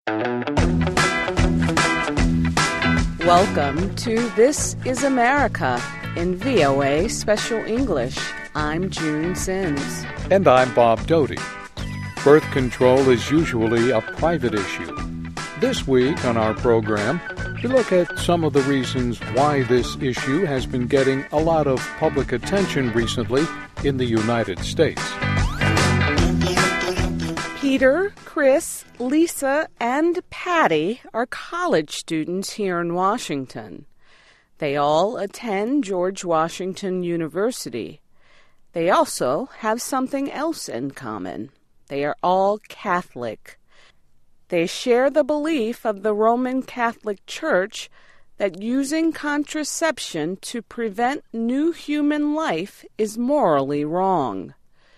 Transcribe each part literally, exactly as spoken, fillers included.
Welcome to This is America in V O A Special English. I'm June Sims. And I'm Bob Doty. Birth control is usually a private issue. This week on our program, we look at some of the reasons why this issue has been getting a lot of public attention recently in the United States. Peter, Chris, Lisa, and Patty are college students here in Washington. They all attend George Washington University. They also have something else in common. They are all Catholic. They share the belief of the Roman Catholic Church that using contraception to prevent new human life is morally wrong.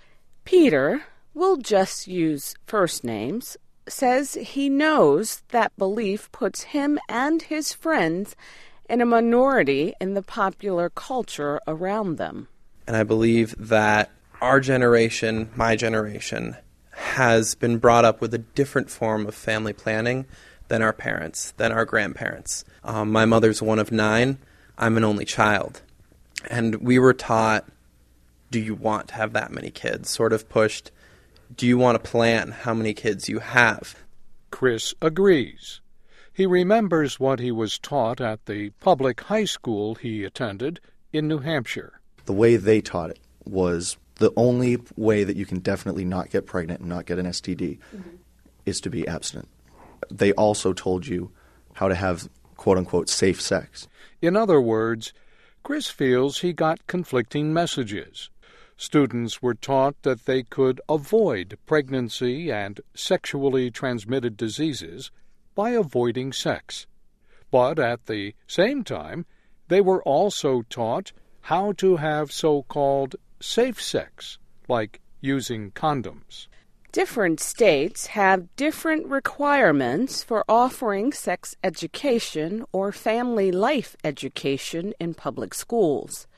Peter, we'll just use first names, says he knows that belief puts him and his friends in a minority in the popular culture around them. And I believe that our generation, my generation, has been brought up with a different form of family planning than our parents, than our grandparents. Um, my mother's one of nine. I'm an only child. And we were taught, do you want to have that many kids? Sort of pushed, do you want to plan how many kids you have? Chris agrees. He remembers what he was taught at the public high school he attended in New Hampshire. The way they taught it was the only way that you can definitely not get pregnant and not get an S T D mm-hmm. is to be abstinent. They also told you how to have, quote-unquote, safe sex. In other words, Chris feels he got conflicting messages. Students were taught that they could avoid pregnancy and sexually transmitted diseases by avoiding sex. But at the same time, they were also taught how to have so-called safe sex, like using condoms. Different states have different requirements for offering sex education or family life education in public schools.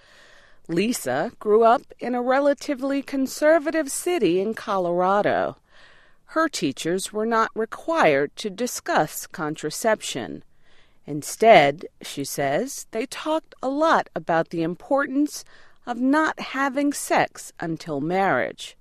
Lisa grew up in a relatively conservative city in Colorado. Her teachers were not required to discuss contraception. Instead, she says, they talked a lot about the importance of not having sex until marriage.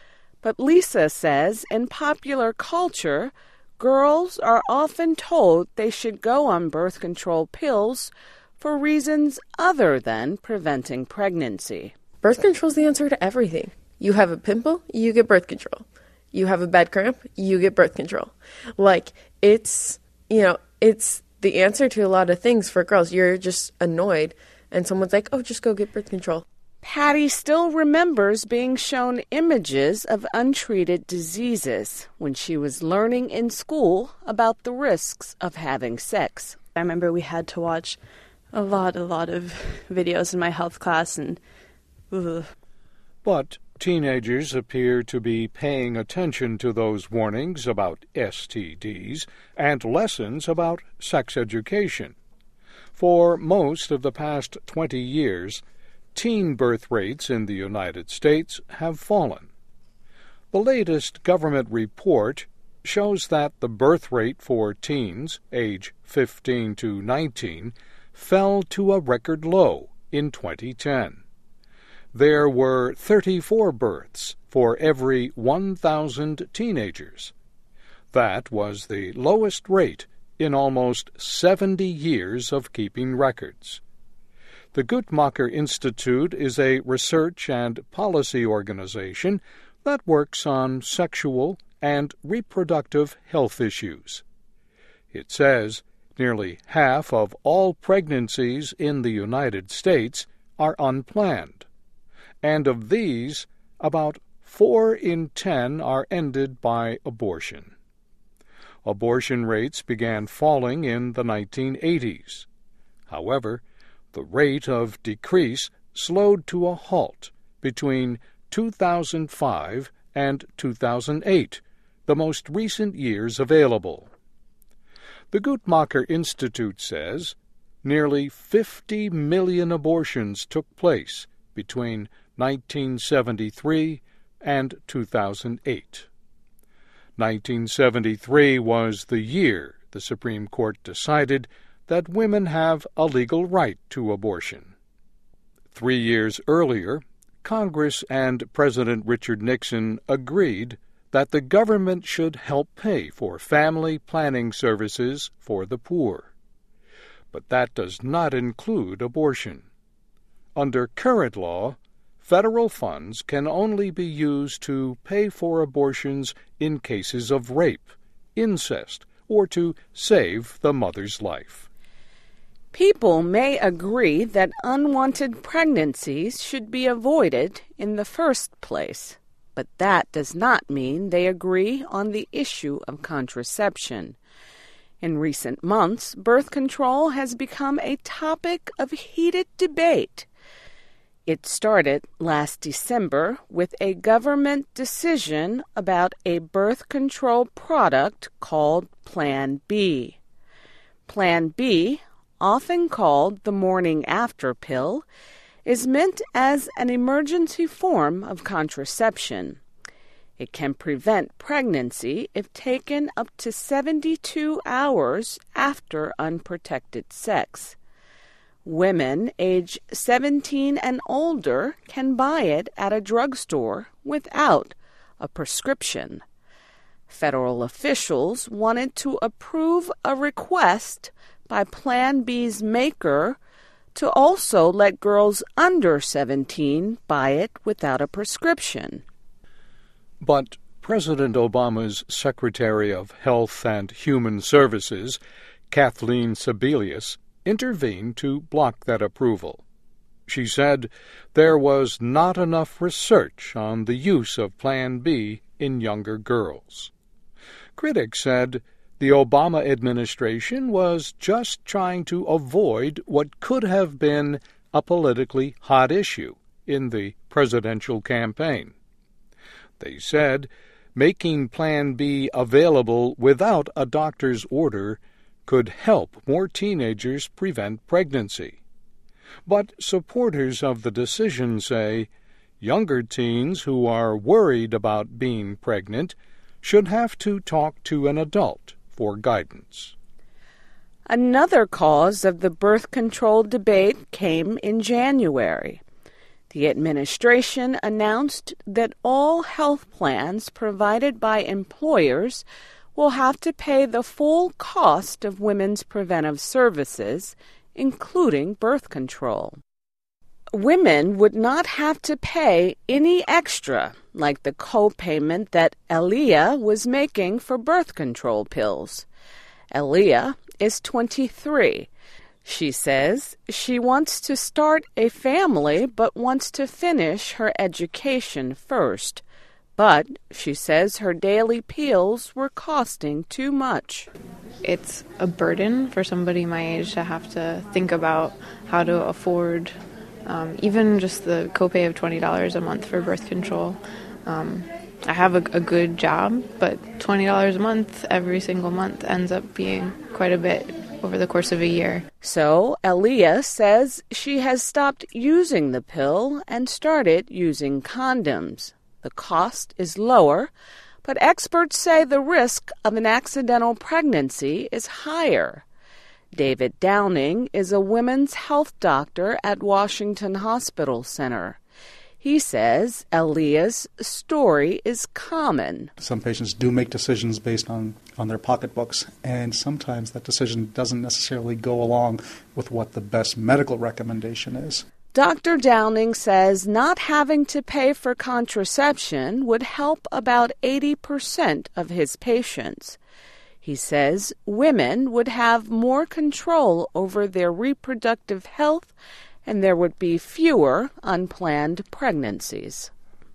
But Lisa says in popular culture, girls are often told they should go on birth control pills for reasons other than preventing pregnancy. Birth control is the answer to everything. You have a pimple, you get birth control. You have a bad cramp, you get birth control. Like, it's, you know, it's the answer to a lot of things for girls. You're just annoyed, and someone's like, oh, just go get birth control. Patty still remembers being shown images of untreated diseases when she was learning in school about the risks of having sex. I remember we had to watch a lot, a lot of videos in my health class, and ugh. But teenagers appear to be paying attention to those warnings about S T Ds and lessons about sex education. For most of the past twenty years, teen birth rates in the United States have fallen. The latest government report shows that the birth rate for teens, age fifteen to nineteen, fell to a record low in twenty ten. There were thirty-four births for every one thousand teenagers. That was the lowest rate in almost seventy years of keeping records. The Guttmacher Institute is a research and policy organization that works on sexual and reproductive health issues. It says nearly half of all pregnancies in the United States are unplanned, and of these, about four in ten are ended by abortion. Abortion rates began falling in the nineteen eighties. However, the rate of decrease slowed to a halt between two thousand five and two thousand eight, the most recent years available. The Guttmacher Institute says nearly fifty million abortions took place between nineteen seventy-three and two thousand eight. nineteen seventy-three was the year the Supreme Court decided that women have a legal right to abortion. Three years earlier, Congress and President Richard Nixon agreed that the government should help pay for family planning services for the poor. But that does not include abortion. Under current law, federal funds can only be used to pay for abortions in cases of rape, incest, or to save the mother's life. People may agree that unwanted pregnancies should be avoided in the first place, but that does not mean they agree on the issue of contraception. In recent months, birth control has become a topic of heated debate. It started last December with a government decision about a birth control product called Plan B. Plan B, often called the morning after pill, is meant as an emergency form of contraception. It can prevent pregnancy if taken up to seventy-two hours after unprotected sex. Women age seventeen and older can buy it at a drugstore without a prescription. Federal officials wanted to approve a request by Plan B's maker to also let girls under seventeen buy it without a prescription. But President Obama's Secretary of Health and Human Services, Kathleen Sebelius, intervened to block that approval. She said there was not enough research on the use of Plan B in younger girls. Critics said the Obama administration was just trying to avoid what could have been a politically hot issue in the presidential campaign. They said making Plan B available without a doctor's order could help more teenagers prevent pregnancy. But supporters of the decision say younger teens who are worried about being pregnant should have to talk to an adult for guidance. Another cause of the birth control debate came in January. The administration announced that all health plans provided by employers will have to pay the full cost of women's preventive services, including birth control. Women would not have to pay any extra, like the co-payment that Aaliyah was making for birth control pills. Aaliyah is twenty-three. She says she wants to start a family but wants to finish her education first. But she says her daily pills were costing too much. It's a burden for somebody my age to have to think about how to afford um, even just the copay of twenty dollars a month for birth control. Um, I have a, a good job, but twenty dollars a month every single month ends up being quite a bit over the course of a year. So Aaliyah says she has stopped using the pill and started using condoms. The cost is lower, but experts say the risk of an accidental pregnancy is higher. David Downing is a women's health doctor at Washington Hospital Center. He says Aaliyah's story is common. Some patients do make decisions based on, on their pocketbooks, and sometimes that decision doesn't necessarily go along with what the best medical recommendation is. Doctor Downing says not having to pay for contraception would help about eighty percent of his patients. He says women would have more control over their reproductive health and there would be fewer unplanned pregnancies.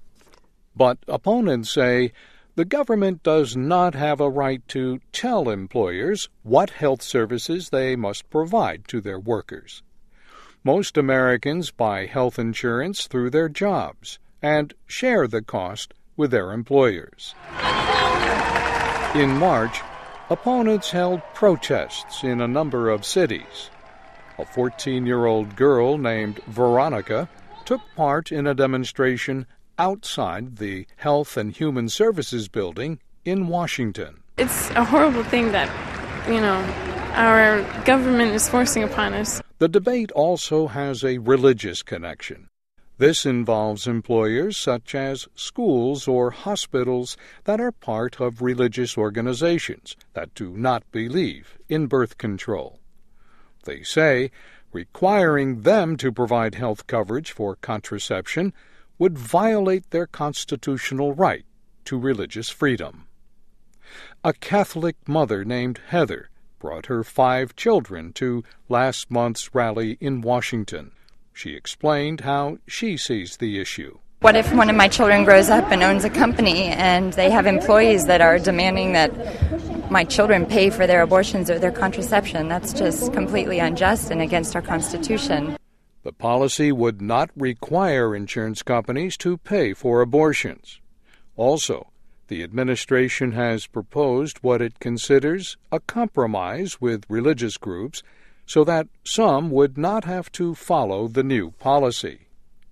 But opponents say the government does not have a right to tell employers what health services they must provide to their workers. Most Americans buy health insurance through their jobs and share the cost with their employers. In March, opponents held protests in a number of cities. A fourteen-year-old girl named Veronica took part in a demonstration outside the Health and Human Services building in Washington. It's a horrible thing that, you know, our government is forcing upon us. The debate also has a religious connection. This involves employers such as schools or hospitals that are part of religious organizations that do not believe in birth control. They say requiring them to provide health coverage for contraception would violate their constitutional right to religious freedom. A Catholic mother named Heather brought her five children to last month's rally in Washington. She explained how she sees the issue. What if one of my children grows up and owns a company and they have employees that are demanding that my children pay for their abortions or their contraception? That's just completely unjust and against our Constitution. The policy would not require insurance companies to pay for abortions. Also, the administration has proposed what it considers a compromise with religious groups so that some would not have to follow the new policy.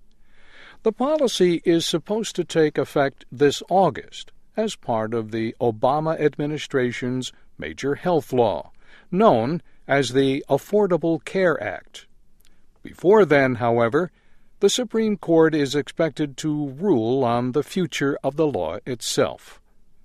The policy is supposed to take effect this August as part of the Obama administration's major health law, known as the Affordable Care Act. Before then, however, the Supreme Court is expected to rule on the future of the law itself.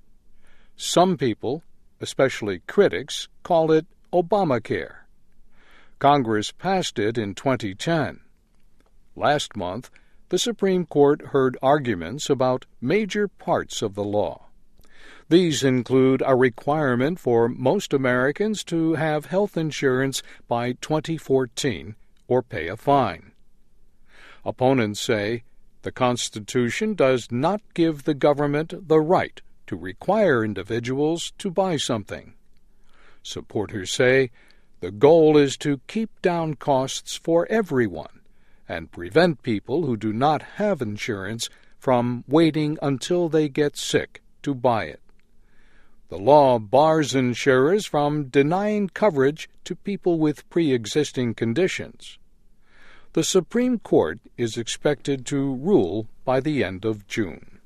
Some people, especially critics, call it Obamacare. Congress passed it in twenty ten. Last month, the Supreme Court heard arguments about major parts of the law. These include a requirement for most Americans to have health insurance by twenty fourteen or pay a fine. Opponents say the Constitution does not give the government the right to require individuals to buy something. Supporters say the goal is to keep down costs for everyone and prevent people who do not have insurance from waiting until they get sick to buy it. The law bars insurers from denying coverage to people with pre-existing conditions. The Supreme Court is expected to rule by the end of June.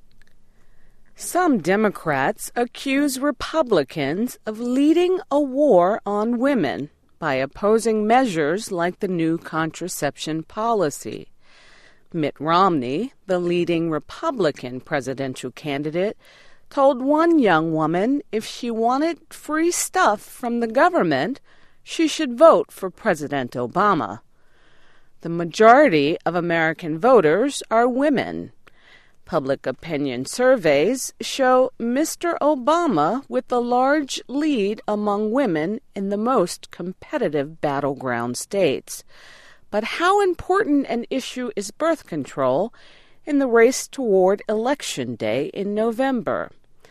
Some Democrats accuse Republicans of leading a war on women by opposing measures like the new contraception policy. Mitt Romney, the leading Republican presidential candidate, told one young woman if she wanted free stuff from the government, she should vote for President Obama. The majority of American voters are women. Public opinion surveys show Mister Obama with a large lead among women in the most competitive battleground states. But how important an issue is birth control in the race toward Election Day in November?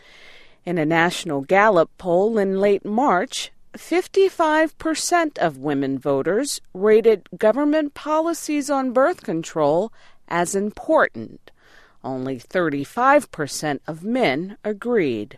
In a national Gallup poll in late March, fifty-five percent of women voters rated government policies on birth control as important. Only thirty-five percent of men agreed.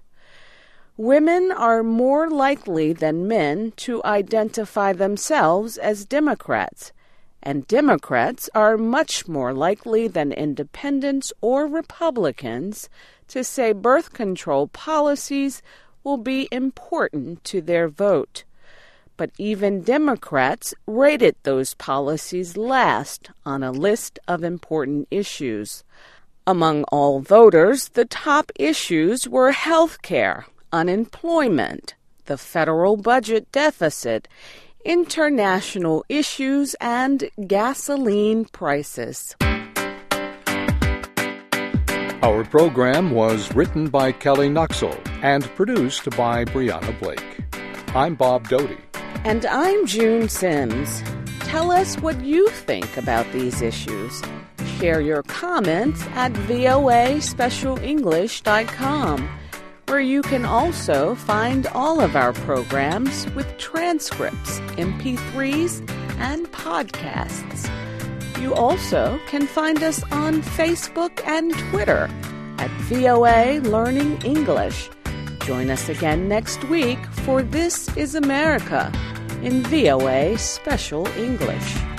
Women are more likely than men to identify themselves as Democrats, and Democrats are much more likely than independents or Republicans to say birth control policies will be important to their vote. But even Democrats rated those policies last on a list of important issues. Among all voters, the top issues were health care, unemployment, the federal budget deficit, international issues, and gasoline prices. Our program was written by Kelly Nuxel and produced by Brianna Blake. I'm Bob Doty. And I'm June Sims. Tell us what you think about these issues. Share your comments at V O A special english dot com, where you can also find all of our programs with transcripts, M P threes, and podcasts. You also can find us on Facebook and Twitter at V O A Learning English. Join us again next week for This is America in V O A Special English.